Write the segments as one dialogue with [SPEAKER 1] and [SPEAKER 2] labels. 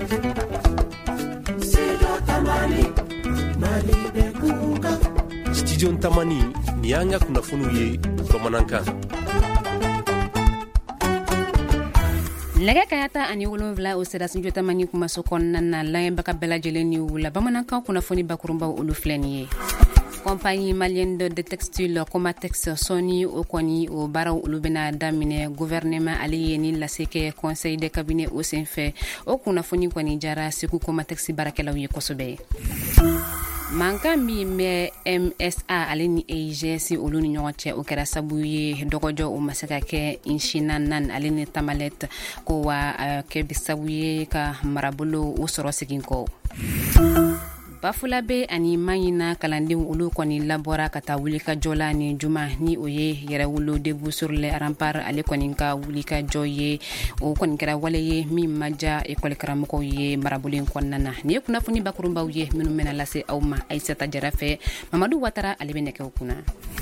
[SPEAKER 1] Studio Tamani ni an ka kunnafoniw ye bamanankan.
[SPEAKER 2] Nɛgɛ ka ta ani 7 o sera Studio Tamani kumaso kɔnɔna na lamɛnbaga bɛɛ lajɛlen ni wula bamanankan kunnafoni bakurunbaw olu filɛ nin ye. Compagnie malienne de textile Comatex Sony o kɔni o baaraw olu bɛna daminɛ gouvernement ale ye ni laseke conseil de cabinet o senfɛ o kunnafoni kɔni jara Segu Comatex baarakɛlaw ye kosɛbɛ. Mankan min bɛ MSA ale ni AGS olu ni ɲɔgɔn cɛ o kɛra sabu ye dɔgɔjɔ o ma se ka kɛ Inchinanan ale ni Tamalet ko wa kɛ sabu ye ka marabolo o sɔrɔ segin kɔ. Bafulabe ani Mayina kalandenw olu kɔni labɔra ka taa wulikajɔ la ni juma ni o ye yɛrɛwolo debout sur les remparts ale kɔni ka wulikajɔ ye o kɔni kɛra wale ye min maja école karamɔgɔw ye marabolen kɔnɔna na ni ye kunnafoni bakurunbaw ye minnu mena lase aw ma Aïssata Jara fɛ Mamadu Watara ale bɛ nɛgɛw kunna.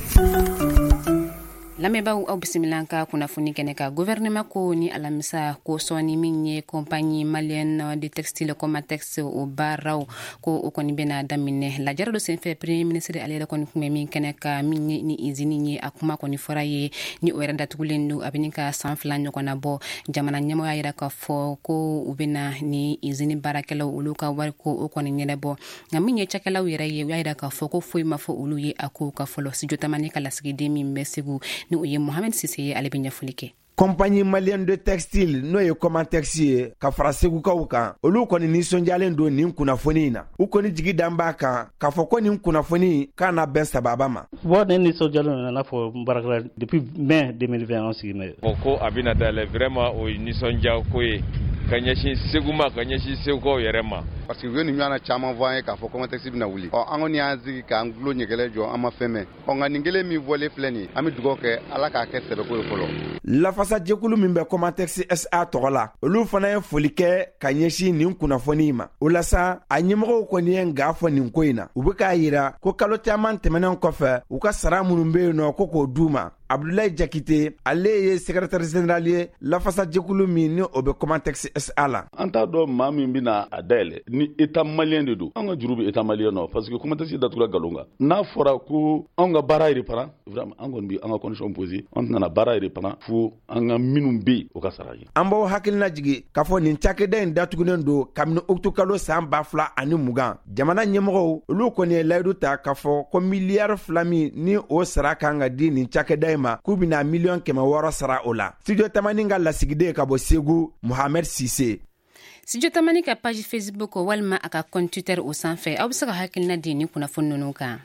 [SPEAKER 2] Lamɛnbaw aw bisimila ka kunnafoni kɛnɛ ka gouvernement ko ni alamisa ko sɔni min ye compagnie malienne de textile Comatex o baaraw ko o kɔni bɛna daminɛ lajara do senfɛ premier ministre ale yɛrɛ kɔni kun bɛ min kɛnɛ ka min ye ni usine ye a kuma kɔni fɔra ye ni o yɛrɛ datugulen do a bɛ ni ka san 2 ɲɔgɔnna bɔ jamana ɲɛmɔgɔ y'a yira k'a fɔ ko u bɛna ni usine baarakɛlaw olu ka wari ko o kɔni ɲɛnabɔ nka min ye cakɛlaw yɛrɛ ye u y'a yira k'a fɔ ko foyi ma fɔ olu ye a ko ka fɔlɔ Studio Tamani ka lasigiden min bɛ Segu ni o ye Mohamed Sise ye ale bɛ ɲɛfɔli kɛ.
[SPEAKER 3] Compagnie malienne de textile n'o ye Comatex ye ka fara segukaw kan olu kɔni nisɔndiyalen don nin kunnafoni na u kɔni jigi dan b'a kan k'a fɔ ko nin kunnafoni k'a na bɛn sababa ma.
[SPEAKER 4] Ne nisɔndiyalen don n'a fɔ baarakɛla depuis mai 2021 sigi mɛ. Ko a bɛna dayɛlɛ vraiment o ye nisɔndiya ko ye ka ɲɛsin Segu ma ka ɲɛsin segukaw yɛrɛ ma.
[SPEAKER 5] Parce que u ye nin ɲɔgɔnna caman fɔ an ye k'a fɔ Comatex bɛna wuli. An kɔni y'an sigi k'an tulo ɲɛgɛlɛ jɔ an ma fɛn mɛn. Nka nin kelen min fɔlen filɛ nin an bɛ dugawu kɛ Ala k'a kɛ sɛbɛko ye fɔlɔ.
[SPEAKER 3] Lafasa jɛkulu min bɛ Comatex SA tɔgɔ la olu fana ye foli kɛ ka ɲɛsin nin kunnafoni ma o la sa a ɲɛmɔgɔw kɔni ye nka fɔ nin ko in na u bɛ k'a yira ko kalo caman tɛmɛnen kɔfɛ u ka sara minnu bɛ yen nɔ ko k'o d'u ma. Abdoulaye Jakite ale ye secrétaire général ye lafasa jɛkulu min ni o bɛ Comatex SA la.
[SPEAKER 6] An t'a dɔn maa min bɛna a dayɛlɛ ni état malien de don an ka juru bɛ état malien nɔ parce que Comatex datugula nkalon kan n'a fɔra ko an ka baara reprend vraiment an kɔni bɛ an ka condition posé an tɛna baara reprend fo an ka minnu bɛ yen o ka sara ye.
[SPEAKER 3] An b'aw hakilina jigi k'a fɔ nin cakɛda in datugulen don kabini octobre kalo san 2020 jamana ɲɛmɔgɔw olu kɔni ye layidu ta k'a fɔ ko miliyari 2 min ni o sara kan ka di nin cakɛda in ma k'u bɛna miliyɔn 600 sara o la. Studio Tamani ka lasigiden ka bɔ Segu Mohamed Sise.
[SPEAKER 2] Studio Tamani ka page Facebook walima a ka compte Twitter o sanfɛ aw bɛ se ka hakilina di ni kunnafoni ninnu kan.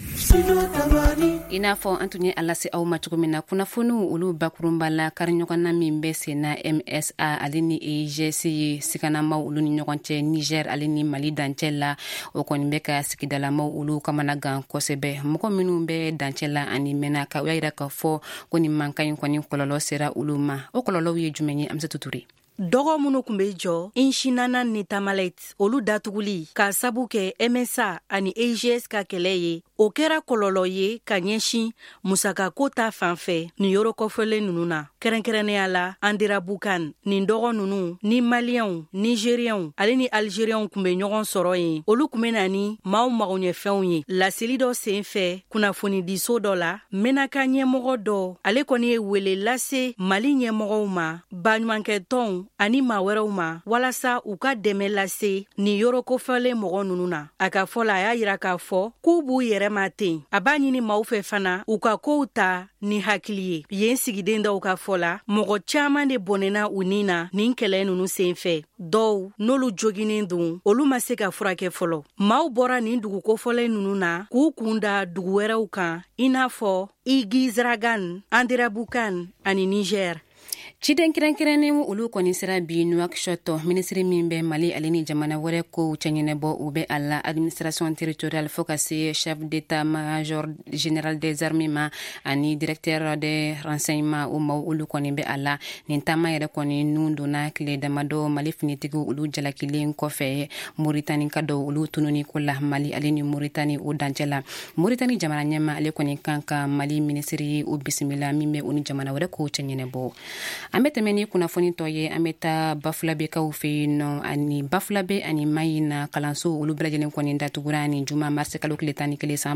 [SPEAKER 2] I n'a fɔ an tun ye a lase aw ma cogo min na kunnafoniw olu bakurunba la kariɲɔgɔnna min bɛ sen na MSA ale ni AGS ye sikanamaw olu ni ɲɔgɔn cɛ Niger ale ni Mali dancɛ la o kɔni bɛ ka sigidalamaw olu kamana gan kosɛbɛ mɔgɔ minnu bɛ dancɛ la ani mɛna ka u y'a yira k'a fɔ ko nin mankan in kɔni kɔlɔlɔ sera olu ma o kɔlɔlɔw ye jumɛn ye Amsatou Touré.
[SPEAKER 7] Dɔgɔ minnu kun bɛ jɔ Inchinanan ni Tamalet olu datuguli ka sabu kɛ MSA ani AGS ka kɛlɛ ye o kɛra kɔlɔlɔ ye ka ɲɛsin musakako ta fanfɛ ni yɔrɔ kɔfɛlen ninnu na kɛrɛnkɛrɛnnenya la Andira Bukan nin dɔgɔ ninnu ni Maliens Nigériens ale ni Algériens kun bɛ ɲɔgɔn sɔrɔ yen olu kun bɛ na ni maaw magoɲɛfɛnw ye laseli dɔ senfɛ kunnafonidiso dɔ la menaka ɲɛmɔgɔ dɔ ale kɔni ye wele lase Mali ɲɛmɔgɔw ma baɲumankɛtɔnw ani maa wɛrɛw ma walasa u ka dɛmɛ lase ni yɔrɔ kofɛlen mɔgɔ ninnu na a ka fɔ la a y'a yira k'a fɔ k'u b'u yɛrɛ ma ten a b'a ɲini maaw fɛ fana u ka kow ta ni hakili ye yen sigiden dɔw ka fɔ la mɔgɔ caman de bɔnɛna u nin na nin kɛlɛ ninnu senfɛ dɔw n'olu joginen don olu ma se ka furakɛ fɔlɔ maaw bɔra nin dugu kofɔlen ninnu na k'u kun da dugu wɛrɛw kan i n'a fɔ Igizragan Andira Bukan ani Niger.
[SPEAKER 2] Ciden kɛrɛnkɛrɛnnen olu kɔni sera bi Nouakchott ministre min bɛ Mali ale ni jamana wɛrɛ ko cɛɲɛnɛbɔ u bɛ a la administration territoriale fo ka se chef d'état major général des armées ma ani directeur des renseignements o ma olu kɔni bɛ a la nin taama yɛrɛ kɔni nun donna tile damadɔ Mali finitigiw olu jalakilen kɔfɛ Mauritanie ka dɔw olu tununi ko la Mali ale ni Mauritanie o dancɛ la Mauritanie jamana ɲɛma ale kɔni kan ka Mali ministre o bisimila min bɛ o ni jamana wɛrɛ ko cɛɲɛnɛbɔ An bɛ tɛmɛ ni kunnafoni tɔ ye an bɛ taa Bafulabekaw fɛ yen nɔ ani Bafulabe ani Mayina kalanso olu bɛɛ lajɛlen kɔni datugura ni juma mars kalo tile 11 san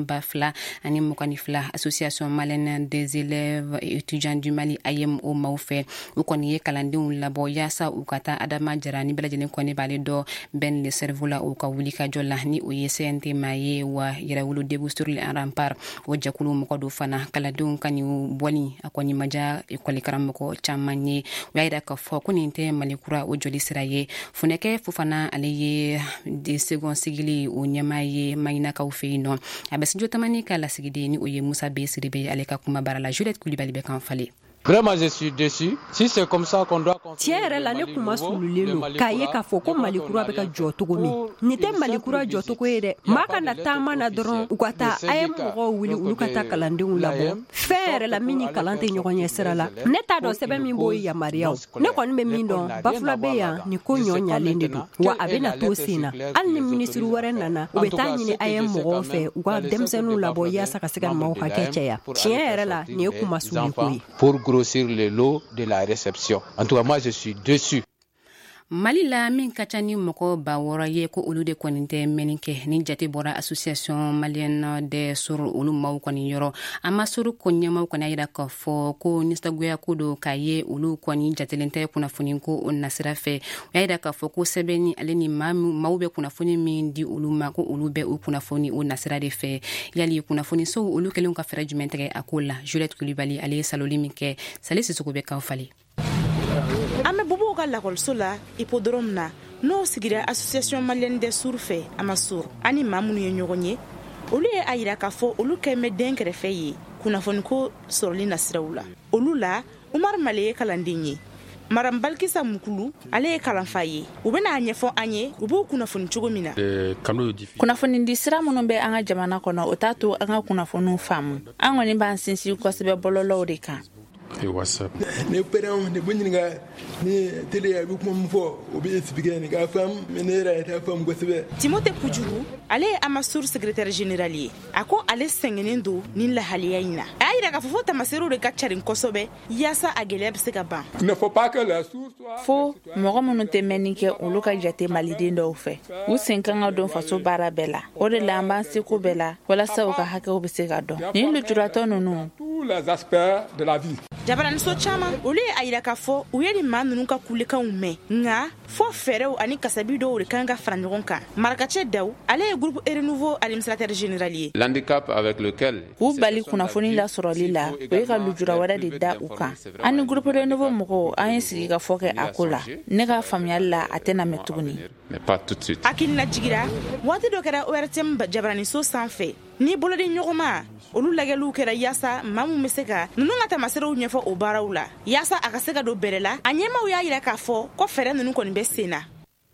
[SPEAKER 2] 2022 association malienne des élèves et étudiants du Mali AMO maaw fɛ u kɔni ye kalandenw labɔ yaasa u ka taa Adama Jara ni bɛɛ lajɛlen kɔni b'ale dɔ Ben le cerveau la u ka wuli ka jɔ la ni o ye CNT ma ye wa Yirawulu debout sur les remparts o jakulu mɔgɔ do fana kalandenw ka ni bɔli a kɔni maja école karamɔgɔ caman ye u y'a yira k'a fɔ ko nin tɛ Malikura o joli sira ye Funɛkɛ Fofana ale ye de second sigili o ɲɛmaa ye Mayinakaw fɛ yen nɔ a bɛ studio tamani ka lasigiden ni o ye Musa B Siribe ale ka kuma bara la Juliette Coulibaly bɛ kan fale.
[SPEAKER 8] Vraiment, je suis déçu. Si c'est comme ça qu'on doit continuer.
[SPEAKER 9] Tiɲɛ yɛrɛ la ne kuma sululen don k'a ye k'a fɔ ko Malikura bɛ ka jɔ cogo min. Nin tɛ Malikura jɔ cogo ye dɛ. Maa ka na taama na dɔrɔn u ka taa a ye mɔgɔw wuli olu ka taa kalandenw labɔ. Fɛn yɛrɛ la min ni kalan tɛ ɲɔgɔn ɲɛ sira la. Ne t'a dɔn sɛbɛn min b'o yamaruya o. Ne kɔni bɛ min dɔn Bafulabe yan nin ko ɲɔ ɲalen de don. Wa a bɛ na to sen na. Hali ni ministre wɛrɛ nana u bɛ taa ɲini a ye mɔgɔw fɛ u ka denmisɛnninw labɔ yaasa ka se ka maaw hakɛ cɛya. Tiɲɛ yɛrɛ la nin ye kuma suli ko ye.
[SPEAKER 8] Pour grossir le lot de la réception. En tout cas, moi, je suis déçu.
[SPEAKER 2] Mali la min ka ca ni mɔgɔ 600 ye ko olu de kɔni tɛ mɛnni kɛ ni jate bɔra association malienne des sourds olu maaw kɔni yɔrɔ a ma sourds ko ɲɛmaaw kɔni yira k'a fɔ ko nisagoya ko do k'a ye olu kɔni jatelen tɛ kunnafoni ko o nasira fɛ u y'a yira k'a fɔ ko sɛbɛnni ale ni maaw bɛ kunnafoni min di olu ma ko olu bɛ o kunnafoni o nasira de fɛ yali kunnafoni sow olu kɛlen ka fɛɛrɛ jumɛn tigɛ a ko la Juliette Coulibaly ale ye saloli min kɛ Sale Sisoko bɛ kan fale.
[SPEAKER 10] Ame bobo ka lakɔliso la hippodrome na n'o sigira association malienne des sourds fɛ Amasur ani maa minnu ye ɲɔgɔn ye olu ye a yira k'a fɔ olu kɛmɛ den kɛrɛfɛ ye kunnafoni ko sɔrɔli nasiraw la olu la Umar Male ye kalanden ye Maram Balkisa Mukulu ale ye kalanfa ye u bɛna a ɲɛfɔ an ye u b'o kunnafoni cogo min na
[SPEAKER 11] kunnafoni di sira minnu bɛ an ka jamana kɔnɔ o t'a to an ka kunnafoniw faamu an kɔni b'an sinsin kosɛbɛ bɔlɔlɔw de kan
[SPEAKER 12] WhatsApp. Ne parents ne bunyiga ni télé ya bi kuma fo obi expliquer ni ka fam menera ta fam gosebe
[SPEAKER 10] Timothée Poujuru ale Amasur secrétaire général ye ako ale sɛngɛnen do ni lahaliya ina a yira ka fo tamasero de ka carin kosɛbɛ yasa a gɛlɛya bɛ se ka ban
[SPEAKER 12] ne faut pas que la source
[SPEAKER 11] fo mɔgɔ minnu tɛ mɛnni kɛ olu ka jate maliden dɔw fɛ u sen kan ka don faso baara bɛɛ la o de la an b'an seko bɛɛ la walasa u ka hakɛw bɛ se ka dɔn ni lujuratɔ ninnu
[SPEAKER 12] tous les aspects de la vie
[SPEAKER 10] jabaraniso caman olu ye a yira k'a fɔ u ye ni maa ninnu ka kulekanw mɛn nka fɔ fɛɛrɛw ani kasabi dɔw de kan ka fara ɲɔgɔn kan Marakacɛ Daw ale ye groupe Renouveau administrateur général ye
[SPEAKER 13] l'handicap avec lequel
[SPEAKER 11] u bali kunnafoni lasɔrɔli la o ye ka lujura wɛrɛ de da u kan ani groupe Renouveau mɔgɔw an ye sigi ka fɔ kɛ a ko la ne ka faamuyali la a tɛna mɛn tuguni
[SPEAKER 13] mais pas tout de suite
[SPEAKER 10] hakilina jigira waati dɔ kɛra ORTM jabaraniso sanfɛ ni bolodi ɲɔgɔnma olu lagɛliw kɛra yaasa maa min bɛ se ka ninnu ka tamaserew ɲɛfɔ o baaraw la yaasa a ka se ka don bɛrɛ la a ɲɛmaaw y'a yira k'a fɔ ko fɛɛrɛ ninnu kɔni bɛ sen na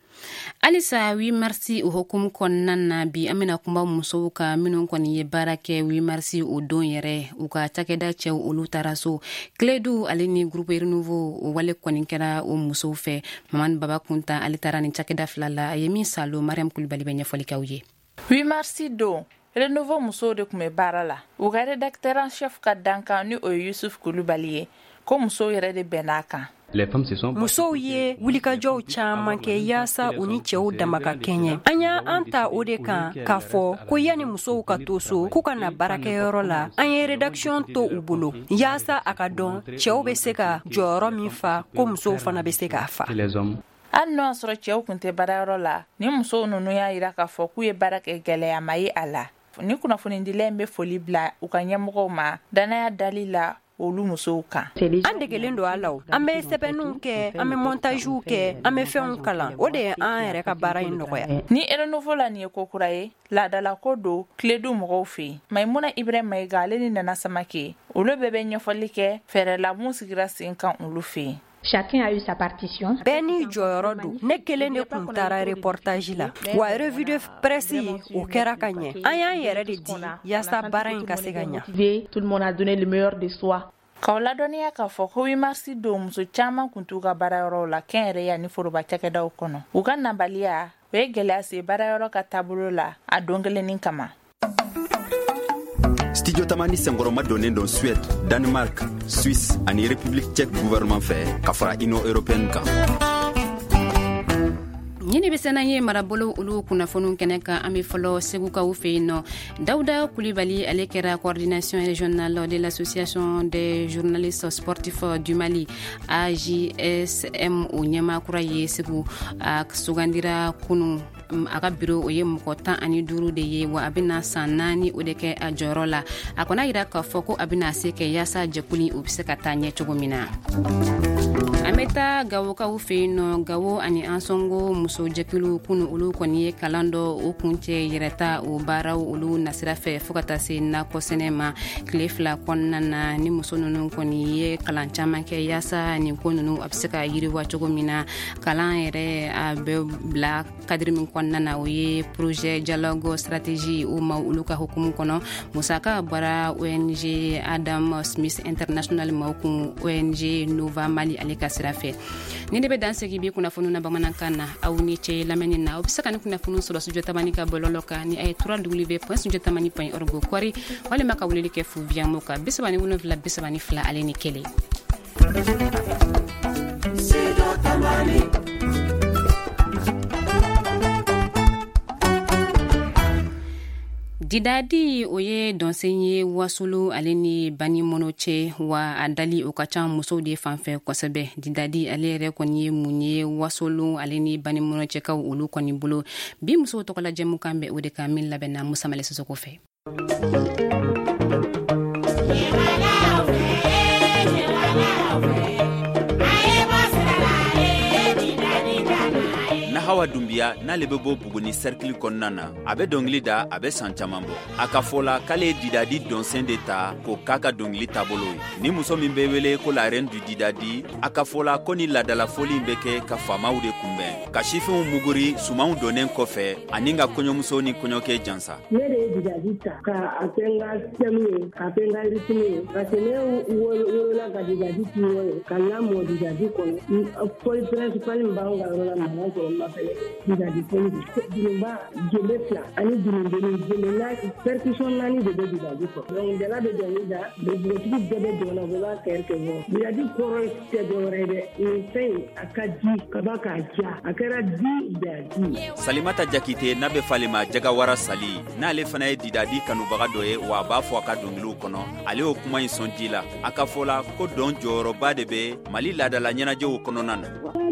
[SPEAKER 2] Alisa 8 marsi o hukumu kɔnɔna na bi an bɛna kuma musow ka minnu kɔni ye baara kɛ 8 marsi o don yɛrɛ u ka cakɛda cɛw olu taara so Clédou ale ni groupe Renouveau o wale kɔni kɛra o musow fɛ Mamani Baba Kunta ale taara ni cakɛda fila la a ye min salo Mariam Coulibaly bɛ ɲɛfɔli k'aw ye
[SPEAKER 11] 8 marsi don Renouveau musow de tun bɛ baara la u ka rédacteur en chef ka dankan ni o ye Yusuf Coulibaly ye ko musow yɛrɛ de bɛn'a kan
[SPEAKER 9] musow ye wulikajɔw caman kɛ yaasa u ni cɛw dama ka kɛɲɛ an y'a an ta o de kan k'a fɔ ko yani musow ka to so k'u ka na baarakɛyɔrɔ la an ye rédaction to u bolo yaasa a ka dɔn cɛw bɛ se ka jɔyɔrɔ min fa ko musow fana bɛ se k'a fa
[SPEAKER 11] hali n'o y'a sɔrɔ cɛw tun tɛ baarayɔrɔ la ni musow ninnu y'a yira k'a fɔ k'u ye baara kɛ gɛlɛyama ye a la ni kunnafonidila in bɛ foli bila u ka ɲɛmɔgɔw ma danaya dali la olu musow kan
[SPEAKER 9] an degelen do a la an bɛ sɛbɛnninw kɛ an bɛ montagew kɛ an bɛ fɛnw kalan o de ye an yɛrɛ ka baara in nɔgɔya
[SPEAKER 11] ni Renouveau la nin ye ko kura ye laadala ko do Clédou mɔgɔw fɛ yen Maimuna Ibrahima Mayiga ale ni Nana Samake olu bɛɛ bɛ ɲɛfɔli kɛ fɛɛrɛ la mun sigira sen kan olu fɛ yen
[SPEAKER 14] Chacun a eu sa partition.
[SPEAKER 9] Bɛɛ n'i jɔyɔrɔ don ne kelen de kun taara reportage la wa revue de presse o kɛra ka ɲɛ an y'an yɛrɛ de di yaasa baara in ka se ka ɲɛ
[SPEAKER 14] tout le monde a donné le meilleur de soi.
[SPEAKER 11] K'aw ladɔnniya k'a fɔ ko 8 marsi don muso caman kun t'u ka baarayɔrɔw la kɛnyɛrɛye ani foroba cakɛdaw kɔnɔ u ka nabaliya o ye gɛlɛya se baarayɔrɔ ka taabolo la a don kelennin kama
[SPEAKER 15] Studio Tamani sengoroma donnen don Suède, Danemark, Suisse ani République tchèque gouvernement fait ka fara Union européenne kan.
[SPEAKER 2] Nyini besena ye marabolo ulu kunafonu keneka ami folo seguka ufeino Dauda Koulibaly alekera coordination régionale de l'association des journalistes sportifs du Mali AJSM unyama kuraye segu sugandira kunu aga biro oye mukota ani duru de ye wa abina sanani odeke ajorola akona ira ka foko abina seke yasa jekuli ubiseka tanye chogomina ameta gawo ka ufeino gawo ani ansongo muso jekilu kunu ulu koniye kalando ukunche yereta u baraw ulu nasira fe fokata se na kosenema klefla konnana ni muso nunu koniye kalancha manke yasa ni konunu abseka yiri wa chogomina kalan ere abe black kadrimin konnana oye projet dialogue stratégie u ma ulu ka hukumu kono musaka bara ONG Adam Smith International mauku ONG Nova Mali alika sirafe ninde be danse gibi kuna funu na bamanankana au ni che lamenina obsaka ni kuna funu sura sujota manika bololoka ni ay www.sujotamani.org kwari wale maka wulili ke fu via moka bisabani wono vla bisabani fla aleni kele Sujotamani Didadi oye donsenye wasulu aleni bani monoche wa adali okacha muso de fanfe kosebe Didadi alere konye munye wasulu aleni bani monoche ka ulu koni bulo bi muso tokola jemu kambe ode kamil labena musa male sosoko fe
[SPEAKER 16] Hawa Dumbia na lebebo buguni cercle konnana abe dongli da abe sanchamambo akafola kale Didadi donsen d'etat ko kaka dongli tabolo ni muso mimbe wele ko la reine du Didadi akafola koni la dala foli mbeke ka famaw de kumbe ka chifu muguri sumaw donen kofe aninga konyo muso ni konyoke jansa
[SPEAKER 17] nere Didadi ka atenga temi ka penga ritimi ka tene wala ka Didadi tiwo ka lamo Didadi ko foi principal mbanga wala na ko Didadi police dinumba jelefla ani dinumba percussion nani de Didadi ko donc de la de Dida de beaucoup de dona vola quelque chose Didadi ko c'est de rede ni sei akaji kabaka ja akara Didadi
[SPEAKER 16] Salimata Jakite nabe falema jagawara sali na ale fana ye Didadi kanu baga doye wa ba fo aka donglu kono ale o kuma insondila akafola ko don joro ba de be Mali la dala nyana je o kono nana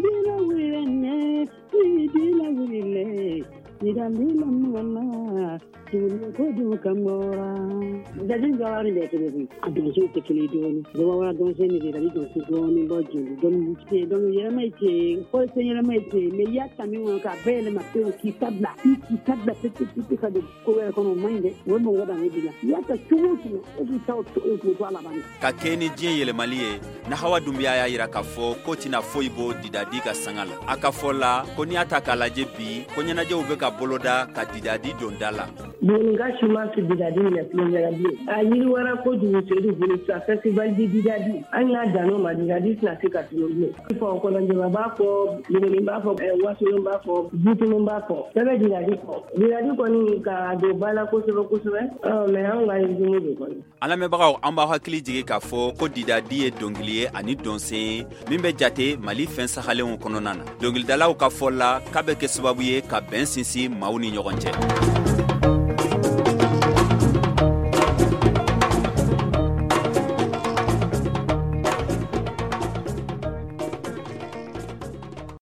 [SPEAKER 17] Nidambila mwana tuli kodu kamora Didadi gawari de kebe adonso tekele doni gawara donse ni Didadi donse doni bojindi don yeramaite ko yeramaite me yata mi wonka bele ma pe ki tabla petit ka de ko ko mande wono wada ngidila yata tumutu o taw to ala bani
[SPEAKER 16] ka keni dien yele maliye na Hawa Dumbia ya ira kafo ko tina foibo Didadi ka sangala akafola ko ni ataka laje bi ko nyana je ubeka boloda ka Didadi dondala
[SPEAKER 17] Bonga chuma se Didadi na plongera bi ayiri wara ko du sedu bulu sa festival di Didadi anya dano ma Didadi na se ka tulonge fo ko na jeba ba ko ni ba fo wasu ba fo butu ba fo tebe Didadi ko ni ka do bala ko se me anga ni ko
[SPEAKER 16] ala me bagaw amba hakili jige ka fo ko Didadi e donglier ani donse mimbe jate Mali fen sahale on kononana dongil dalaw ka fola kabe ke sababu ye ka ben sinsi mauni nyogonje